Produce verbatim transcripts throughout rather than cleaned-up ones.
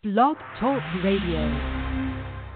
Blog Talk Radio.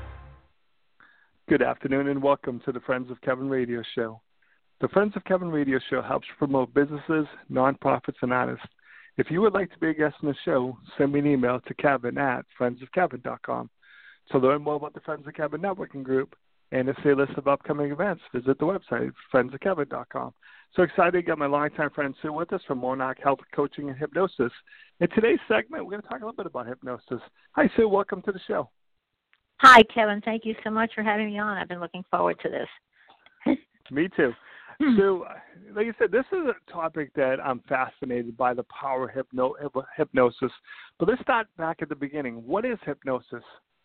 Good afternoon and welcome to the Friends of Kevin Radio Show. The Friends of Kevin Radio Show helps promote businesses, nonprofits, and artists. If you would like to be a guest on the show, send me an email to kevin at friends of kevin dot com. To learn more about the Friends of Kevin networking group and to see a list of upcoming events, visit the website, friends of kevin dot com. So excited to get my longtime friend Sue with us from Monarch Health Coaching and Hypnosis. In today's segment, we're going to talk a little bit about hypnosis. Hi, Sue. Welcome to the show. Hi, Kevin. Thank you so much for having me on. I've been looking forward to this. Me too. So, like I said, this is a topic that I'm fascinated by, the power of hypno- hypnosis. But let's start back at the beginning. What is hypnosis?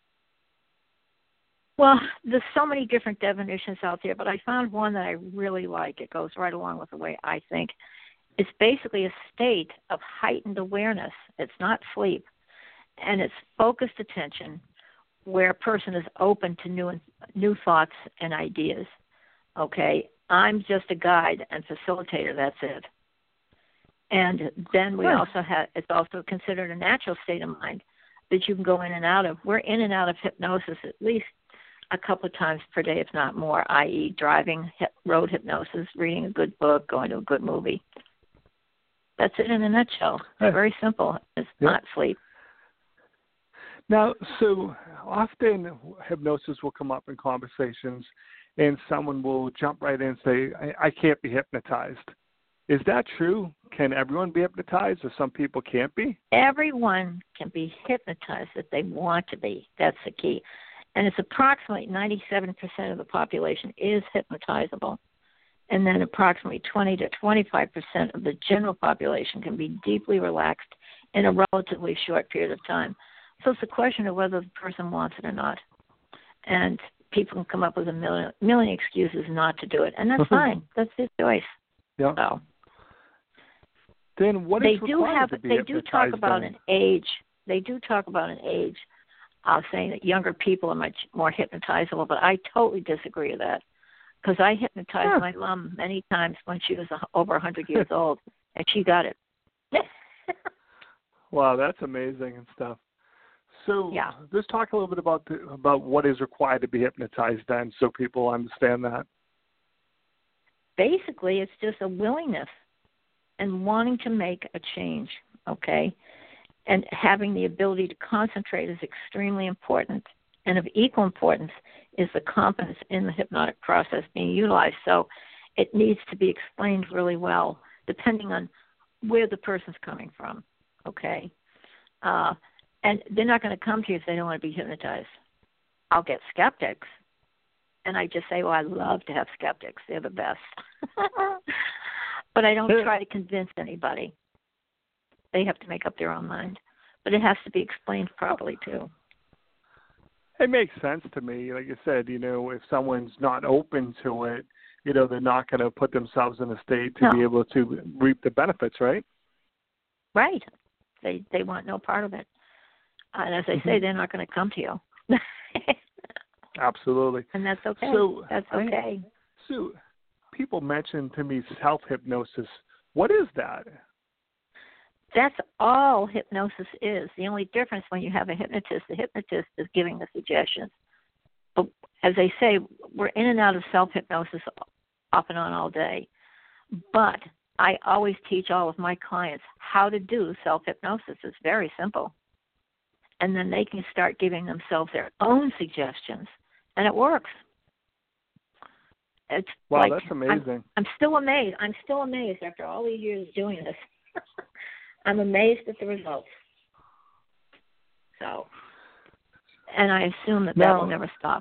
Well, there's so many different definitions out there, but I found one that I really like. It goes right along with the way I think. It's basically a state of heightened awareness. It's not sleep. And it's focused attention where a person is open to new new thoughts and ideas. Okay? I'm just a guide and facilitator. That's it. And then we Huh. also have, it's also considered a natural state of mind that you can go in and out of. We're in and out of hypnosis at least a couple of times per day, if not more, that is driving, hip, road hypnosis, reading a good book, going to a good movie. That's it in a nutshell. It's very simple. It's Yep. not sleep. Now, so often hypnosis will come up in conversations and someone will jump right in and say, I, I can't be hypnotized. Is that true? Can everyone be hypnotized or some people can't be? Everyone can be hypnotized if they want to be. That's the key. And it's approximately ninety-seven percent of the population is hypnotizable. And then approximately twenty to twenty-five percent of the general population can be deeply relaxed in a relatively short period of time. So it's a question of whether the person wants it or not. And people can come up with a million, million excuses not to do it. And that's fine. That's their choice. Yeah. So then what they is do required have to be they do talk hypnotized about then? an age. They do talk about an age. Uh, saying that younger people are much more hypnotizable, but I totally disagree with that because I hypnotized Yeah. my mom many times when she was over one hundred years old, and she got it. Wow, that's amazing and stuff. So Yeah. let's talk a little bit about the, about what is required to be hypnotized then so people understand that. Basically, it's just a willingness and wanting to make a change, okay? And having the ability to concentrate is extremely important. And of equal importance is the confidence in the hypnotic process being utilized. So it needs to be explained really well, depending on where the person's coming from, okay? Uh, and they're not going to come to you if they don't want to be hypnotized. I'll get skeptics, and I just say, well, I love to have skeptics. They're the best. But I don't try to convince anybody. They have to make up their own mind. But it has to be explained properly, too. It makes sense to me. Like I said, you know, if someone's not open to it, you know, they're not going to put themselves in a state to No. be able to reap the benefits, right? Right. They they want no part of it. And as I Mm-hmm. say, they're not going to come to you. Absolutely. And that's okay. So that's I- okay. So people mention to me self-hypnosis. What is that? That's all hypnosis is. The only difference when you have a hypnotist, the hypnotist is giving the suggestions. But as I say, we're in and out of self-hypnosis off and on all day. But I always teach all of my clients how to do self-hypnosis. It's very simple. And then they can start giving themselves their own suggestions. And it works. It's Wow, like, that's amazing. I'm, I'm still amazed. I'm still amazed after all these years doing this. I'm amazed at the results. So, and I assume that that Now- will never stop.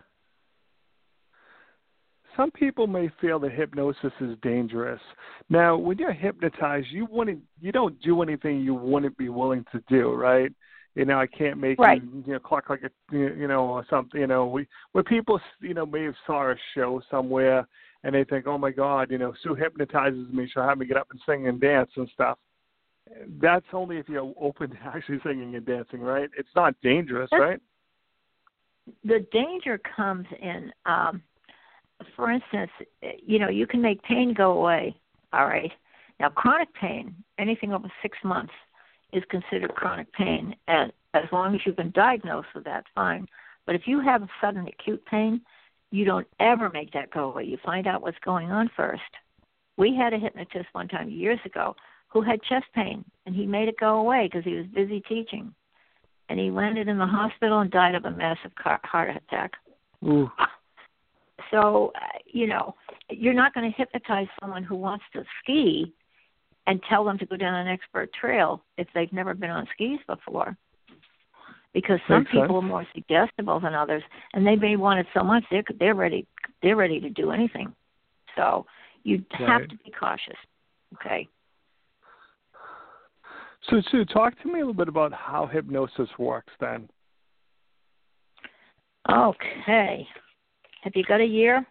Some people may feel that hypnosis is dangerous. Now, when you're hypnotized, you wouldn't, you don't do anything you wouldn't be willing to do, right? You know, I can't make Right. you, you know, cluck like a, you know, or something. You know, we where people, you know, may have saw a show somewhere and they think, oh my God, you know, Sue hypnotizes me, she'll have me get up and sing and dance and stuff. That's only if you're open to actually singing and dancing, right? It's not dangerous, That's, right? The danger comes in, um, for instance, you know, you can make pain go away, all right? Now, chronic pain, anything over six months, is considered chronic pain, and As long as you've been diagnosed with that, fine. But if you have a sudden acute pain, you don't ever make that go away. You find out what's going on first. We had a hypnotist one time years ago who had chest pain, and he made it go away because he was busy teaching. And he landed in the hospital and died of a massive car- heart attack. Ooh. So, uh, you know, you're not going to hypnotize someone who wants to ski and tell them to go down an expert trail if they've never been on skis before. Because some Makes people sense. are more suggestible than others, and they may want it so much they're they're ready they're ready to do anything. So you Right. have to be cautious. Okay. So, Sue, talk to me a little bit about how hypnosis works then. Okay. Have you got a year?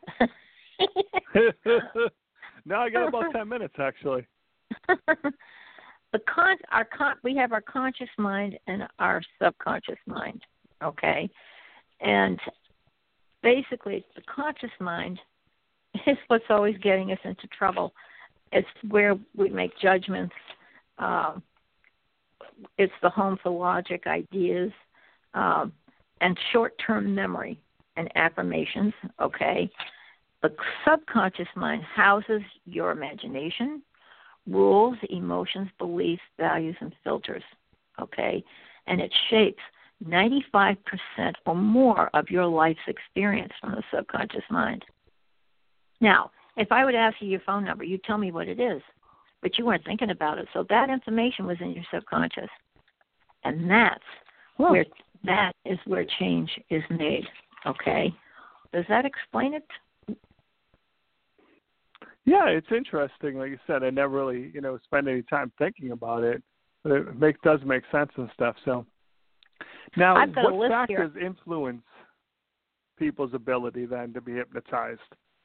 No, I got about ten minutes, actually. the con our con we have our conscious mind and our subconscious mind, okay? And basically the conscious mind is what's always getting us into trouble. It's where we make judgments. Um, it's the home for logic, ideas, um, and short-term memory and affirmations, okay? The subconscious mind houses your imagination, rules, emotions, beliefs, values, and filters, okay? And it shapes ninety-five percent or more of your life's experience from the subconscious mind. Now, if I would ask you your phone number, you'd tell me what it is, but you weren't thinking about it. So that information was in your subconscious. And that's Huh. where that is where change is made, okay? Does that explain it? Yeah, it's interesting. Like you said, I never really, you know, spend any time thinking about it, but it make, does make sense and stuff. So now, I've got a what list factors here. influence people's ability then to be hypnotized?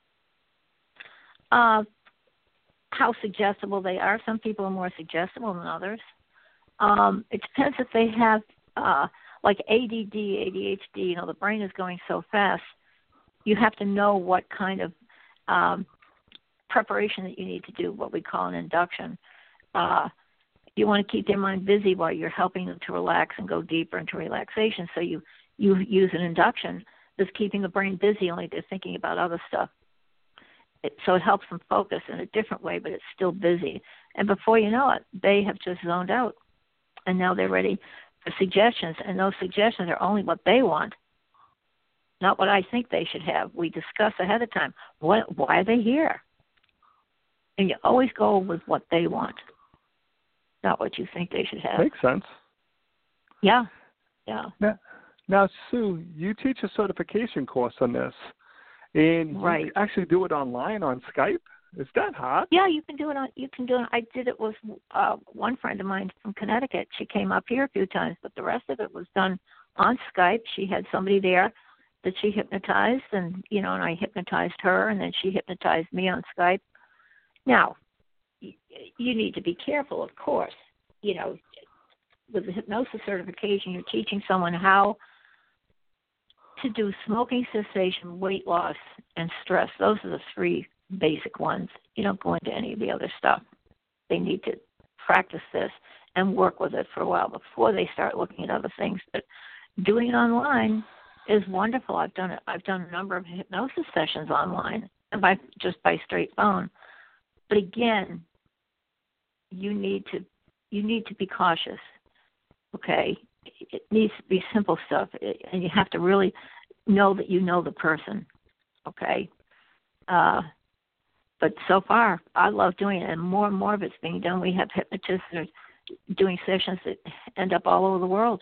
Uh, how suggestible they are. Some people are more suggestible than others. Um, it depends if they have, uh, like A D D, A D H D, you know, the brain is going so fast, you have to know what kind of um, preparation that you need to do, what we call an induction. Uh, you want to keep their mind busy while you're helping them to relax and go deeper into relaxation. So you, you use an induction that's keeping the brain busy, only they're thinking about other stuff. It, so it helps them focus in a different way, but it's still busy. And before you know it, they have just zoned out. And now they're ready for suggestions. And those suggestions are only what they want, not what I think they should have. We discuss ahead of time, what, why are they here? And you always go with what they want, not what you think they should have. Makes sense. Yeah, yeah. Now, now, Sue, you teach a certification course on this, and Right. you actually do it online on Skype. Is that hot? Yeah, you can do it on. You can do it. I did it with uh, one friend of mine from Connecticut. She came up here a few times, but the rest of it was done on Skype. She had somebody there that she hypnotized, and you know, and I hypnotized her, and then she hypnotized me on Skype. Now, you, you need to be careful, of course. You know, with the hypnosis certification, you're teaching someone how to do smoking cessation, weight loss, and stress. Those are the three basic ones. You don't go into any of the other stuff. They need to practice this and work with it for a while before they start looking at other things. But doing it online is wonderful. I've done it. I've done a number of hypnosis sessions online, and by just by straight phone. But again, you need to you need to be cautious. Okay, it needs to be simple stuff, and you have to really know that you know the person. Okay. Uh, But so far, I love doing it, and more and more of it's being done. We have hypnotists that are doing sessions that end up all over the world.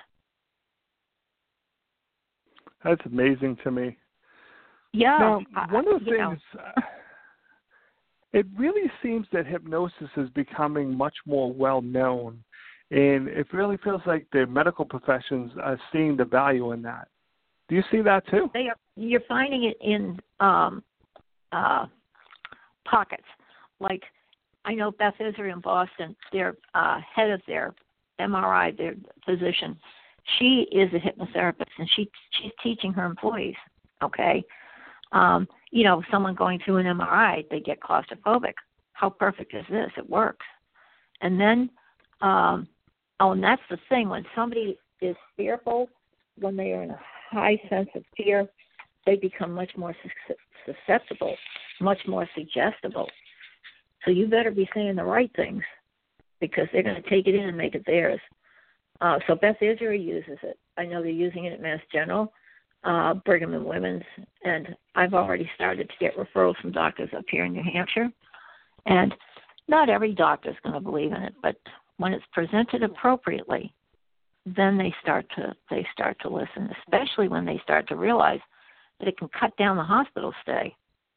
That's amazing to me. Yeah. Now, I- one of the you know. things, uh, it really seems that hypnosis is becoming much more well known, and it really feels like the medical professions are seeing the value in that. Do you see that too? They are, you're finding it in um, uh, pockets. Like, I know Beth Israel in Boston, their uh, head of their M R I, their physician, she is a hypnotherapist, and she she's teaching her employees, okay? Um, you know, someone going through an M R I, they get claustrophobic. How perfect is this? It works. And then, um, oh, and that's the thing. When somebody is fearful, when they are in a high sense of fear, they become much more susceptible, much more suggestible. So you better be saying the right things because they're going to take it in and make it theirs. Uh, so Beth Israel uses it. I know they're using it at Mass General, uh, Brigham and Women's, and I've already started to get referrals from doctors up here in New Hampshire. And not every doctor is going to believe in it, but when it's presented appropriately, then they start to they start to listen, especially when they start to realize that it can cut down the hospital stay.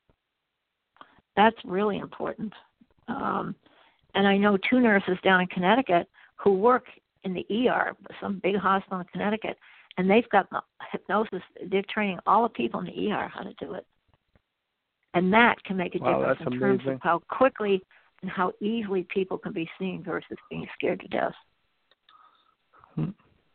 That's really important. Um, and I know two nurses down in Connecticut who work in the E R, some big hospital in Connecticut, and they've got hypnosis. They're training all the people in the E R how to do it. And that can make a wow, difference that's in amazing. terms of how quickly and how easily people can be seen versus being scared to death. Hmm.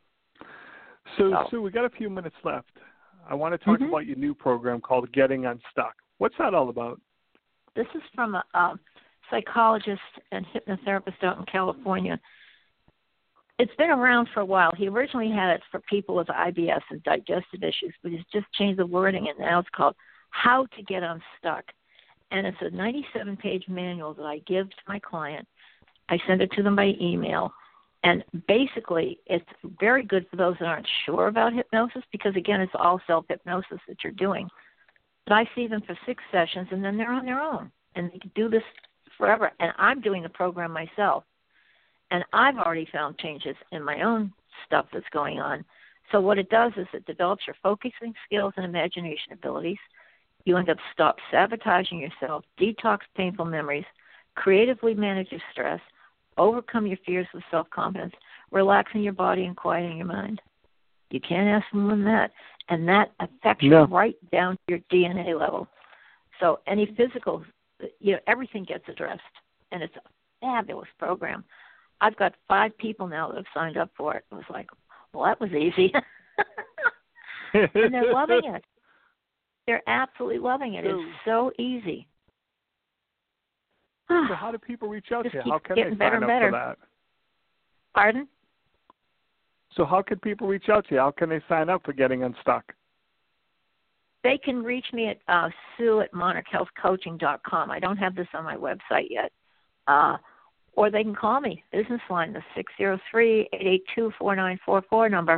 So, So, Sue, we got a few minutes left. I want to talk mm-hmm. about your new program called Getting Unstuck. What's that all about? This is from a, a psychologist and hypnotherapist out in California. It's been around for a while. He originally had it for people with I B S and digestive issues, but he's just changed the wording, and now it's called How to Get Unstuck. And it's a ninety-seven page manual that I give to my client. I send it to them by email. And basically, it's very good for those that aren't sure about hypnosis because, again, it's all self-hypnosis that you're doing. But I see them for six sessions, and then they're on their own. And they can do this forever. And I'm doing the program myself. And I've already found changes in my own stuff that's going on. So what it does is it develops your focusing skills and imagination abilities. You end up stop sabotaging yourself, detox painful memories, creatively manage your stress, overcome your fears with self-confidence, relaxing your body and quieting your mind. You can't ask more than that. And that affects no. you right down to your D N A level. So any physical, you know, everything gets addressed. And it's a fabulous program. I've got five people now that have signed up for it. It was like, well, that was easy. And they're loving it. They're absolutely loving it. So, it's so easy. So how do people reach out Just to you? keep How can getting they better sign and up better. for that? Pardon? So how can people reach out to you? How can they sign up for Getting Unstuck? They can reach me at uh, Sue at monarch health coaching dot com. I don't have this on my website yet. Uh, or they can call me, business line, the six zero three, eight eight two, four nine four four number.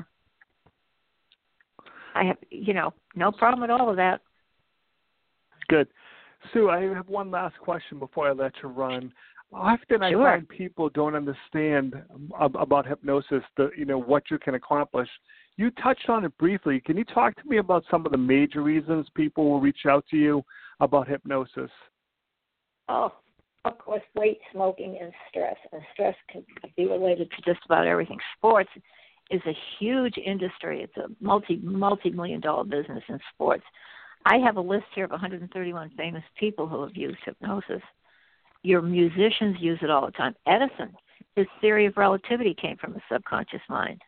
I have, you know, no problem at all with that. Good. Sue, I have one last question before I let you run. Often I Sure. find people don't understand ab- about hypnosis, the, you know, what you can accomplish. You touched on it briefly. Can you talk to me about some of the major reasons people will reach out to you about hypnosis? Oh, of course, weight, smoking, and stress. And stress can be related to just about everything. Sports is a huge industry. It's a multi, multi-million dollar business in sports. I have a list here of one hundred thirty-one famous people who have used hypnosis. Your musicians use it all the time. Edison, his theory of relativity came from the subconscious mind.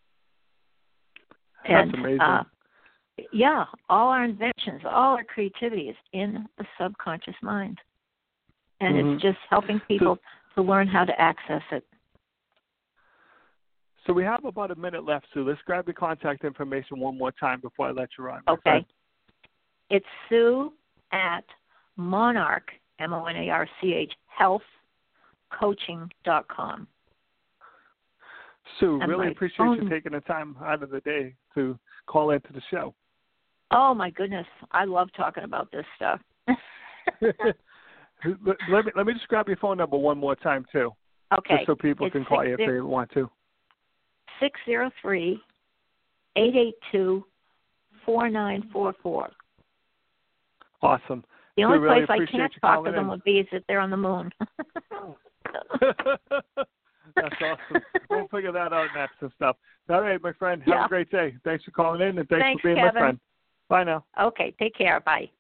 That's and, amazing. Uh, yeah, all our inventions, all our creativity is in the subconscious mind. And mm-hmm. it's just helping people so, to learn how to access it. So we have about a minute left, Sue. Let's grab your contact information one more time before I let you run. Okay. Friend. It's Sue at Monarch, M O N A R C H, health coaching dot com. Sue, And really my appreciate phone... you taking the time out of the day to call into the show. Oh, my goodness. I love talking about this stuff. let, me, let me just grab your phone number one more time, too. Okay. Just so people it's can call you if they want to. six zero three, eight eight two, four nine four four. Awesome. The only so really place I can't talk to them in. would be is if they're on the moon. That's awesome. We'll figure that out next and stuff. All right, my friend. Have yeah. a great day. Thanks for calling in, and thanks, thanks for being Kevin. my friend. Bye now. Okay, take care. Bye.